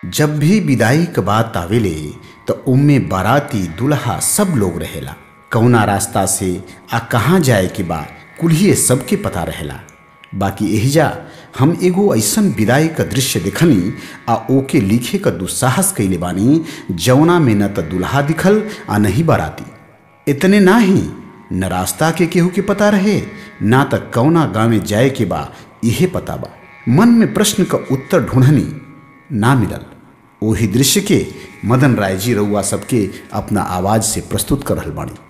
जब भी विदाई क बात आवेले तो उम्मे बाराती दुल्हा सब लोग रहेला। कौना रास्ता से आ कहाँ जाए के बा कुल्हिए सबके पता रहेला। बाकी एहिजा हम एगो ऐसन विदाई का दृश्य देखनी आ ओके लिखे का दुस्साहस कैले बानी जौना में न त दुल्हा दिखल आ नहीं बाराती। इतने ना ही न रास्ता के केहू के पता रहे ना त कौना गाँव जाए के बा इहे पता बा। मन में प्रश्न का उत्तर ढूंढनी ना मिलल। ओही दृश्य के मदन राय जी रउआ सबके अपना आवाज से प्रस्तुत कर रहल बानी।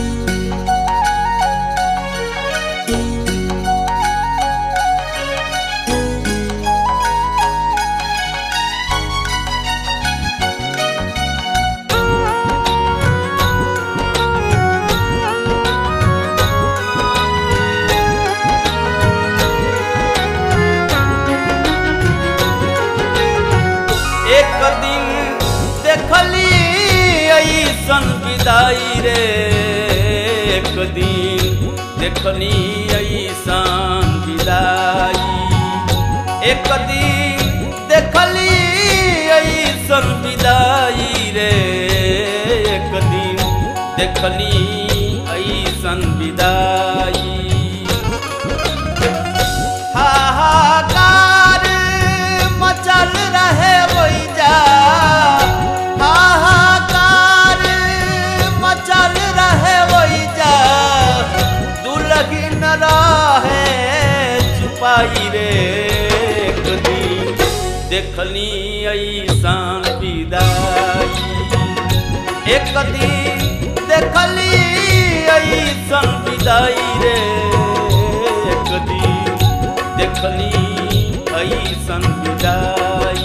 एक दिन देखली ऐसन विदाई रे, एक दिन देखली ऐसन विदाई, एक दिन देखली ऐसन विदाई रे, एक दिन देखली ऐसन विदाई। हाहाकार मचल रहे वैजा, हाहाकार मचल रहे वैजा, दुल्हन रहे छुपाई रे, एक दिन देखली ऐसन विदाई, एक दिन देखली ऐसन विदाई रे, एक दिन देखली ऐसन विदाई।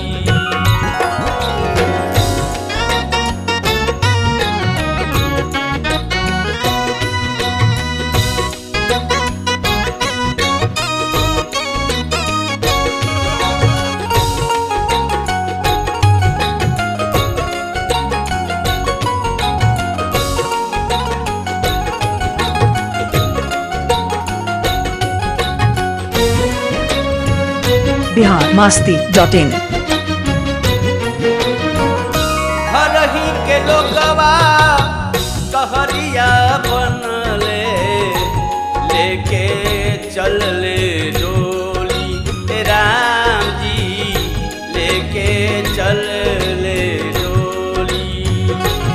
biharmasti.in हरही के लोगवा कहरिया बनले, लेके चल ले डोली राम जी, लेके चल ले डोली।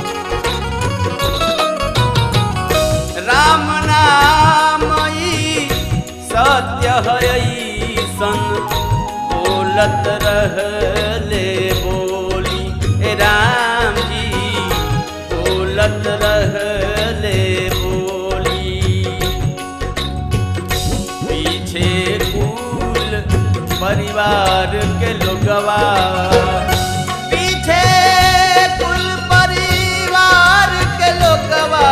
राम नाम ई सत्य है सन बोलत रहले बोली राम जी, बोलत रहले बोली। पीछे कुल परिवार के लोगवा, पीछे कुल परिवार के लोगवा,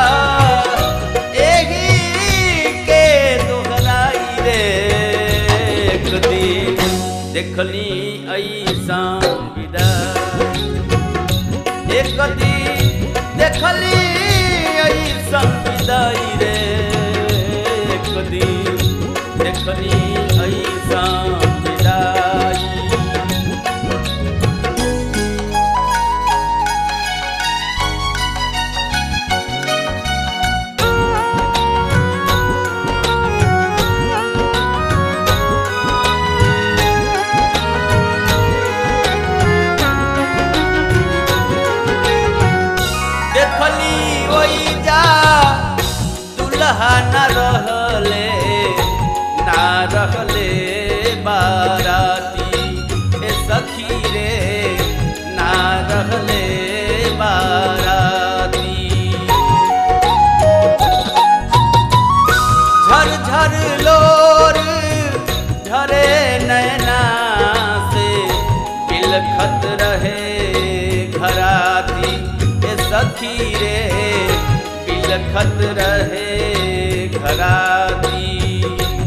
एही के दोहराई रे, एक दिन देखली ऐसन विदाई, एक दिन देखली ऐसन विदाई रे, एक दिन देखली ऐसन विदाई। देखली ओइजा दुल्हा न रहले, ना रहले बाराती, ए सखी रे ना रहले बाराती। झर झर लोर झरे नैना से, बिलखत रहे घराती, सखी रे बिलखत रहे घराती।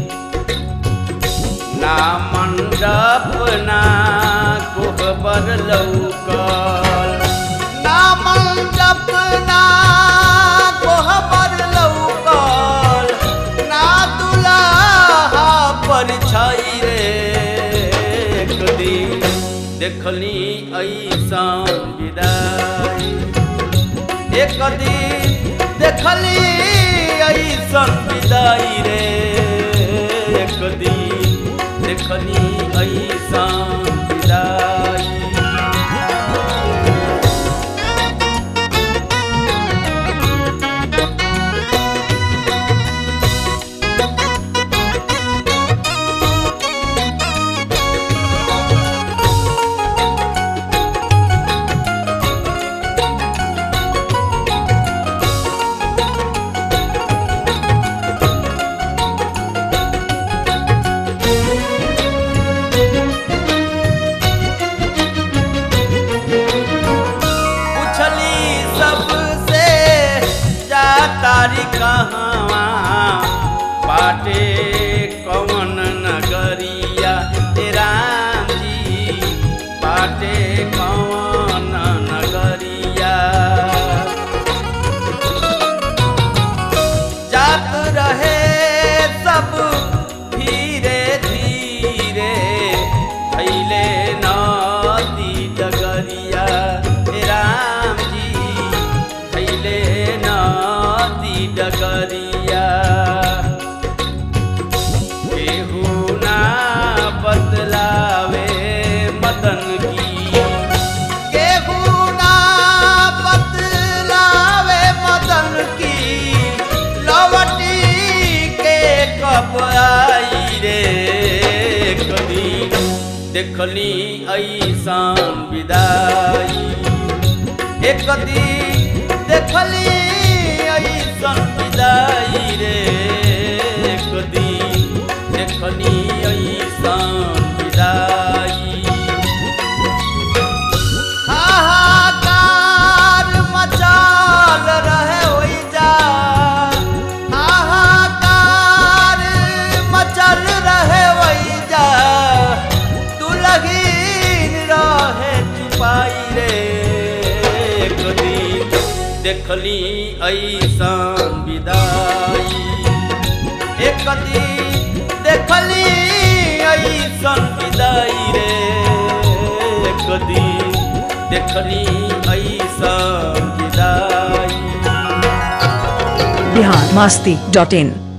ना मंडप ना कोहबर लौकल, ना मंडप ना कोहबर लौकल, ना दुल्हा पर छाई रे, एक दिन देखली ऐसन विदाई। एक दिन देखली ऐसन विदाई रे, एक दिन देखली ऐसन विदाई। तारी कहवा बाटे कौन नगरिया राम जी, बाटे कौन नगरिया। जात रहे सब धीरे धीरे थैले नदी डगरिया राम जी, थैले डगरिया। केहू ना बतलावे मदन की, केहू ना बतलावे मदन की, लौटी के कब आई रे। कभी देखली ऐसन विदाई, एक दिन देखली ऐसन विदाई रे, एक दिन देखली ऐसन विदाई। हाहाकार मचाल रहे ओइजा, हाहाकार मचल रहे ओइजा, दुलहीन रहे छुपाई रे। एक दिन देखली ऐसन विदाई, एक दिन देखली ऐसन विदाई रे, एक दिन देखली ऐसन विदाई। biharmasti.in